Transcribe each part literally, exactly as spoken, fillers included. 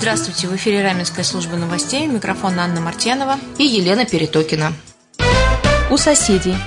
Здравствуйте, в эфире Раменская служба новостей. Микрофон Анна Мартьянова и Елена Перетокина. У соседей.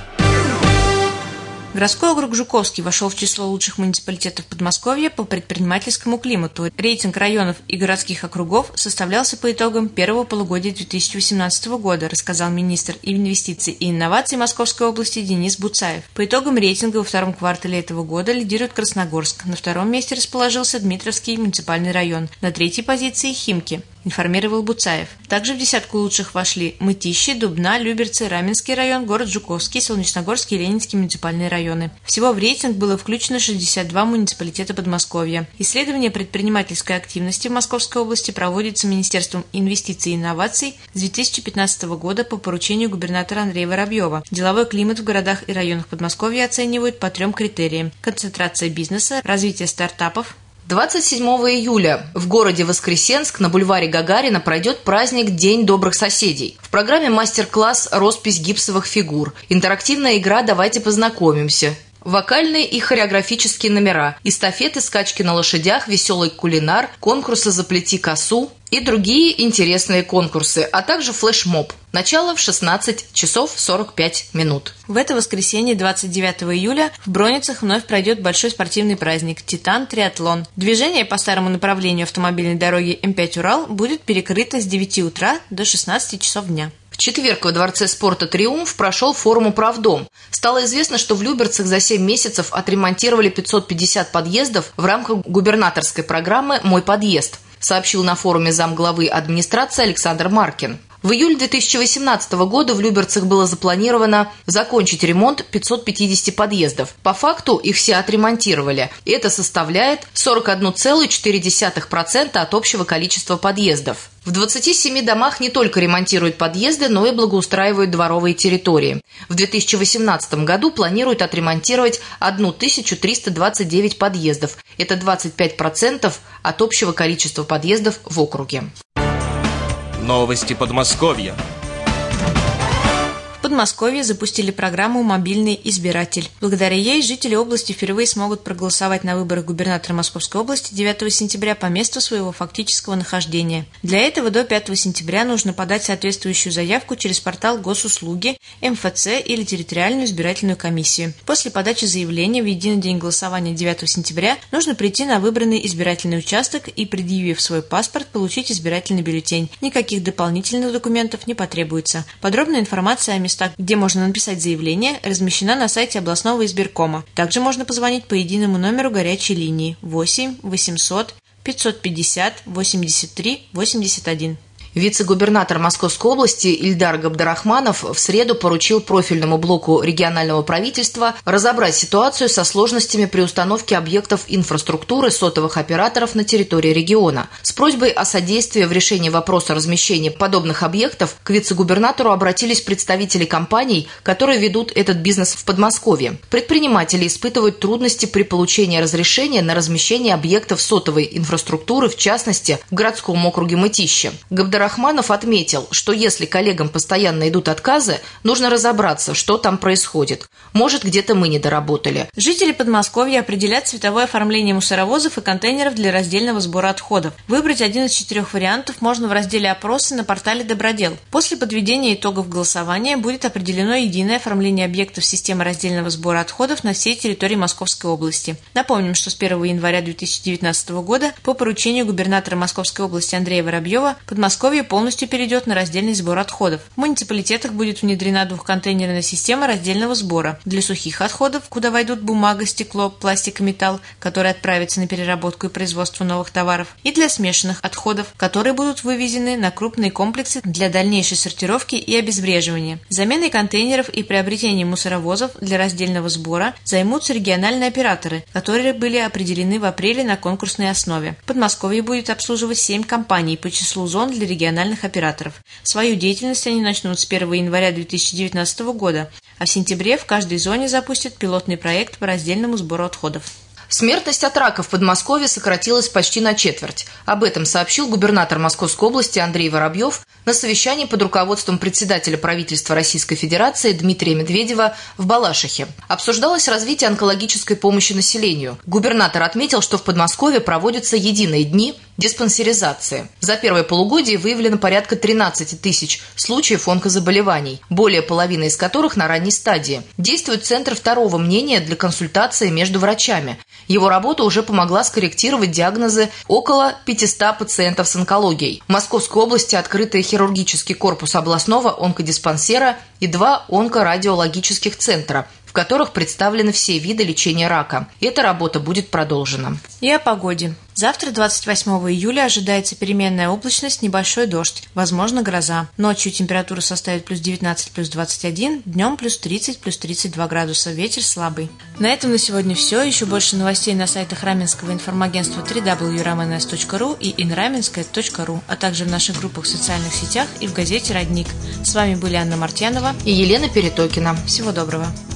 Городской округ Жуковский вошел в число лучших муниципалитетов Подмосковья по предпринимательскому климату. Рейтинг районов и городских округов составлялся по итогам первого полугодия две тысячи восемнадцатого года, рассказал министр инвестиций и инноваций Московской области Денис Буцаев. По итогам рейтинга во втором квартале этого года лидирует Красногорск. На втором месте расположился Дмитровский муниципальный район. На третьей позиции Химки, информировал Буцаев. Также в десятку лучших вошли Мытищи, Дубна, Люберцы, Раменский район, город Жуковский, Солнечногорский и Ленинский муниципальные районы. Всего в рейтинг было включено шестьдесят два муниципалитета Подмосковья. Исследование предпринимательской активности в Московской области проводится Министерством инвестиций и инноваций с две тысячи пятнадцатого года по поручению губернатора Андрея Воробьева. Деловой климат в городах и районах Подмосковья оценивают по трем критериям: концентрация бизнеса, развитие стартапов. двадцать седьмого июля в городе Воскресенск на бульваре Гагарина пройдет праздник «День добрых соседей». В программе мастер-класс «Роспись гипсовых фигур», интерактивная игра «Давайте познакомимся», вокальные и хореографические номера, эстафеты, скачки на лошадях, веселый кулинар, конкурсы «Заплети косу» и другие интересные конкурсы, а также флешмоб. Начало в шестнадцать часов сорок пять минут. В это воскресенье, двадцать девятого июля, в Броницах вновь пройдет большой спортивный праздник «Титан Триатлон». Движение по старому направлению автомобильной дороги эм пять «Урал» будет перекрыто с девяти утра до шестнадцати часов дня. В четверг во Дворце спорта «Триумф» прошел форум «Управдом». Стало известно, что в Люберцах за семь месяцев отремонтировали пятьсот пятьдесят подъездов в рамках губернаторской программы «Мой подъезд», сообщил на форуме замглавы администрации Александр Маркин. В июле две тысячи восемнадцатого года в Люберцах было запланировано закончить ремонт пятисот пятидесяти подъездов. По факту их все отремонтировали. Это составляет сорок одна целая четыре десятых процента от общего количества подъездов. В двадцати семи домах не только ремонтируют подъезды, но и благоустраивают дворовые территории. В две тысячи восемнадцатом году планируют отремонтировать тысячу триста двадцать девять подъездов. Это двадцать пять процентов от общего количества подъездов в округе. Новости Подмосковья. В Подмосковье запустили программу «Мобильный избиратель». Благодаря ей жители области впервые смогут проголосовать на выборах губернатора Московской области девятого сентября по месту своего фактического нахождения. Для этого до пятого сентября нужно подать соответствующую заявку через портал Госуслуги, эм эф цэ или территориальную избирательную комиссию. После подачи заявления в единый день голосования девятого сентября нужно прийти на выбранный избирательный участок и, предъявив свой паспорт, получить избирательный бюллетень. Никаких дополнительных документов не потребуется. Подробная информация о местах, где можно написать заявление, размещена на сайте областного избиркома. Также можно позвонить по единому номеру горячей линии восемь восемьсот пятьсот пятьдесят восемьдесят три восемьдесят один. Вице-губернатор Московской области Ильдар Габдрахманов в среду поручил профильному блоку регионального правительства разобрать ситуацию со сложностями при установке объектов инфраструктуры сотовых операторов на территории региона. С просьбой о содействии в решении вопроса размещения подобных объектов к вице-губернатору обратились представители компаний, которые ведут этот бизнес в Подмосковье. Предприниматели испытывают трудности при получении разрешения на размещение объектов сотовой инфраструктуры, в частности, в городском округе Мытищи. Габдрахманов отметил, что если коллегам постоянно идут отказы, нужно разобраться, что там происходит. Может, где-то мы не доработали. Жители Подмосковья определят цветовое оформление мусоровозов и контейнеров для раздельного сбора отходов. Выбрать один из четырех вариантов можно в разделе «Опросы» на портале «Добродел». После подведения итогов голосования будет определено единое оформление объектов системы раздельного сбора отходов на всей территории Московской области. Напомним, что с первого января две тысячи девятнадцатого года по поручению губернатора Московской области Андрея Воробьева Подмосковье полностью перейдет на раздельный сбор отходов. В муниципалитетах будет внедрена двухконтейнерная система раздельного сбора. Для сухих отходов, куда войдут бумага, стекло, пластик и металл, которые отправятся на переработку и производство новых товаров, и для смешанных отходов, которые будут вывезены на крупные комплексы для дальнейшей сортировки и обезвреживания. Заменой контейнеров и приобретением мусоровозов для раздельного сбора займутся региональные операторы, которые были определены в апреле на конкурсной основе. Подмосковье будет обслуживать семь компаний по числу зон для региональных операторов. Свою деятельность они начнут с первого января две тысячи девятнадцатого года, а в сентябре в каждой зоне запустят пилотный проект по раздельному сбору отходов. Смертность от рака в Подмосковье сократилась почти на четверть. Об этом сообщил губернатор Московской области Андрей Воробьев на совещании под руководством председателя правительства Российской Федерации Дмитрия Медведева в Балашихе. Обсуждалось развитие онкологической помощи населению. Губернатор отметил, что в Подмосковье проводятся единые дни диспансеризации. За первое полугодие выявлено порядка тринадцати тысяч случаев онкозаболеваний, более половины из которых на ранней стадии. Действует Центр второго мнения для консультации между врачами. Его работа уже помогла скорректировать диагнозы около пятисот пациентов с онкологией. В Московской области открытый хирургический корпус областного онкодиспансера и два онкорадиологических центра, в которых представлены все виды лечения рака. Эта работа будет продолжена. И о погоде. Завтра, двадцать восьмого июля, ожидается переменная облачность, небольшой дождь, возможно гроза. Ночью температура составит плюс девятнадцать, плюс двадцать один, днем плюс тридцать, плюс тридцать два градуса, ветер слабый. На этом на сегодня все. Еще больше новостей на сайтах Раменского информагентства дабл ю дабл ю точка рамэнэс точка ру и инраменское точка ру, а также в наших группах в социальных сетях и в газете «Родник». С вами были Анна Мартьянова и Елена Перетокина. Всего доброго.